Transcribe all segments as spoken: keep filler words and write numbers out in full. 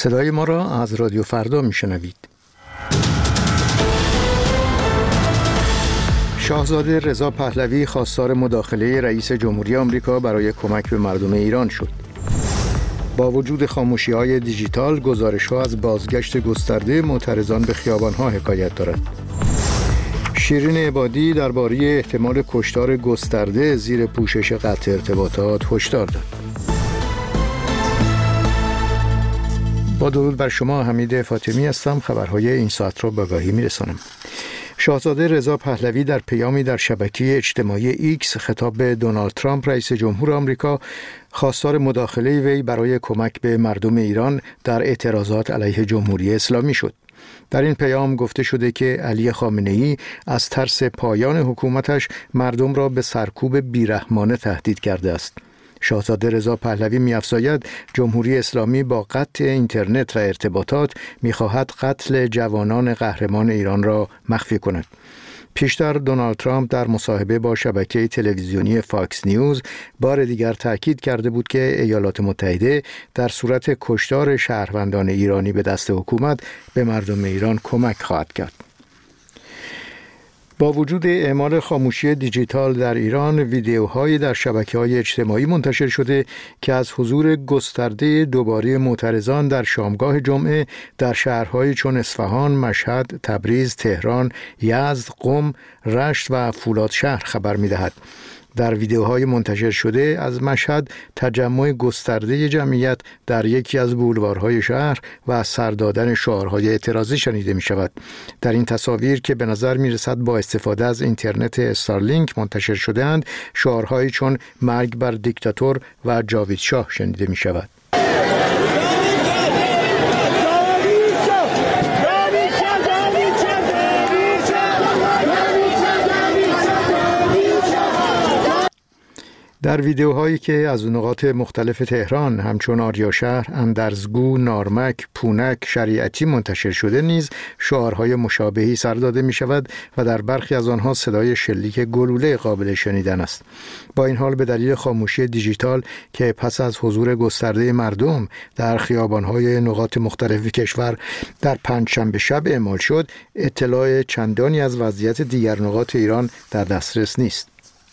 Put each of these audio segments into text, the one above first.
صدای ما را از رادیو فردا میشنوید. شاهزاده رضا پهلوی خواستار مداخله رئیس جمهوری آمریکا برای کمک به مردم ایران شد. با وجود خاموشی‌های دیجیتال، گزارش‌ها از بازگشت گسترده معترضان به خیابان‌ها حکایت دارد. شیرین عبادی درباره احتمال کشتار گسترده زیر پوشش قطع ارتباطات هشدار داد. با درود بر شما، حمید فاطمی هستم. خبرهای این ساعت را به آگاهی می‌رسانم. شاهزاده رضا پهلوی در پیامی در شبکه اجتماعی ایکس خطاب به دونالد ترامپ رئیس جمهور آمریکا خواستار مداخله وی برای کمک به مردم ایران در اعتراضات علیه جمهوری اسلامی شد. در این پیام گفته شده که علی خامنه‌ای از ترس پایان حکومتش مردم را به سرکوب بیرحمانه تهدید کرده است. شاهزاده رضا پهلوی می‌افزاید جمهوری اسلامی با قطع اینترنت و ارتباطات می‌خواهد قتل جوانان قهرمان ایران را مخفی کند. پیشتر دونالد ترامپ در مصاحبه با شبکه تلویزیونی فاکس نیوز بار دیگر تاکید کرده بود که ایالات متحده در صورت کشتار شهروندان ایرانی به دست حکومت به مردم ایران کمک خواهد کرد. با وجود اعمال خاموشی دیجیتال در ایران، ویدیوهایی در شبکه‌های اجتماعی منتشر شده که از حضور گسترده دوباره معترضان در شامگاه جمعه در شهرهایی چون اصفهان، مشهد، تبریز، تهران، یزد، قم، رشت و فولادشهر خبر می‌دهد. در ویدیوهای منتشر شده از مشهد تجمع گسترده جمعیت در یکی از بولوارهای شهر و سر دادن شعارهای اعتراضی شنیده می شود. در این تصاویر که به نظر می رسد با استفاده از اینترنت استارلینک منتشر شده‌اند، شعارهایی چون مرگ بر دیکتاتور و جاوید شاه شنیده می شود. در ویدیوهایی که از نقاط مختلف تهران همچون آریاشهر، اندرزگو، نارمک، پونک، شریعتی منتشر شده نیز شعارهای مشابهی سر داده می شود و در برخی از آنها صدای شلیک گلوله قابل شنیدن است. با این حال به دلیل خاموشی دیجیتال که پس از حضور گسترده مردم در خیابانهای نقاط مختلف کشور در پنجشنبه شب اعمال شد، اطلاع چندانی از وضعیت دیگر نقاط ایران در دسترس نیست.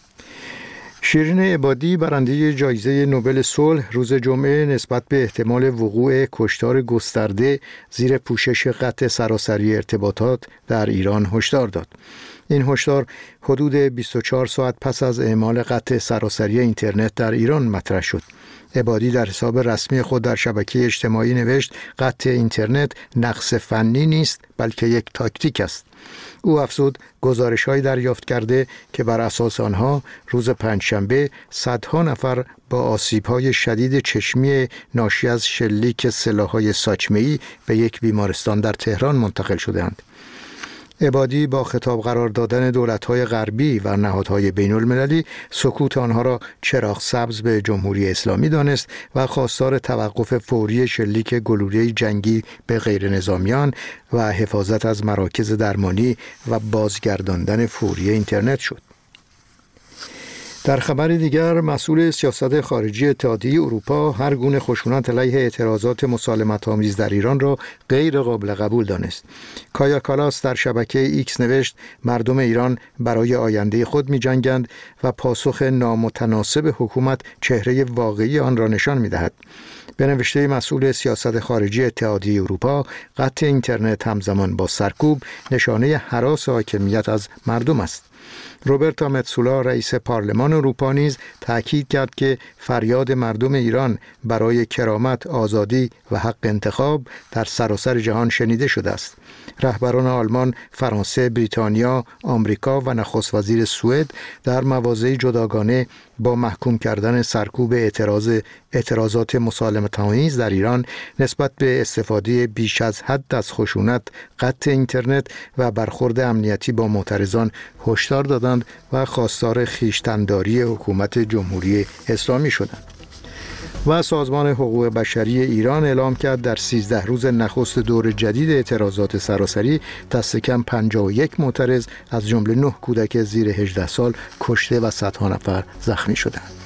شیرین عبادی برنده جایزه نوبل صلح روز جمعه نسبت به احتمال وقوع کشتار گسترده زیر پوشش قطع سراسری ارتباطات در ایران هشدار داد. این هشدار حدود بیست و چهار ساعت پس از اعمال قطع سراسری اینترنت در ایران مطرح شد. عبادی در حساب رسمی خود در شبکه اجتماعی نوشت قطع اینترنت نقص فنی نیست بلکه یک تاکتیک است. او افزود گزارش‌هایی دریافت کرده که بر اساس آنها روز پنجشنبه صدها نفر با آسیب‌های شدید چشمی ناشی از شلیک سلاح‌های ساچمه‌ای به یک بیمارستان در تهران منتقل شدند. عبادی با خطاب قرار دادن دولت‌های غربی و نهادهای بین‌المللی سکوت آنها را چراغ سبز به جمهوری اسلامی دانست و خواستار توقف فوری شلیک گلوله جنگی به غیر نظامیان و حفاظت از مراکز درمانی و بازگرداندن فوری اینترنت شد. در خبر دیگر، مسئول سیاست خارجی اتحادیه اروپا هر گونه خشونت علیه اعتراضات مسالمت‌آمیز در ایران را غیر قابل قبول دانست. کایا کالاس در شبکه ایکس نوشت مردم ایران برای آینده خود می‌جنگند و پاسخ نامتناسب حکومت چهره واقعی آن را نشان می‌دهد. به نوشته مسئول سیاست خارجی اتحادیه اروپا، قطع اینترنت همزمان با سرکوب نشانه هراس حاکمیت از مردم است. روبرتا متسولا رئیس پارلمان اروپا نیز تاکید کرد که فریاد مردم ایران برای کرامت، آزادی و حق انتخاب در سراسر جهان شنیده شده است. رهبران آلمان، فرانسه، بریتانیا، آمریکا و نخست وزیر سوئد در مواضعی جداگانه با محکوم کردن سرکوب اعتراض اعتراضات مسالمت‌آمیز در ایران نسبت به استفاده بیش از حد از خشونت، قطع اینترنت و برخورد امنیتی با معترضان هشدار دادند و خواستار خویشتن‌داری حکومت جمهوری اسلامی شدند. و سازمان حقوق بشری ایران اعلام کرد در سیزده روز نخست دور جدید اعتراضات سراسری دست کم پنجاه و یک معترض از جمله نه کودک زیر هجده سال کشته و صدها نفر زخمی شدند.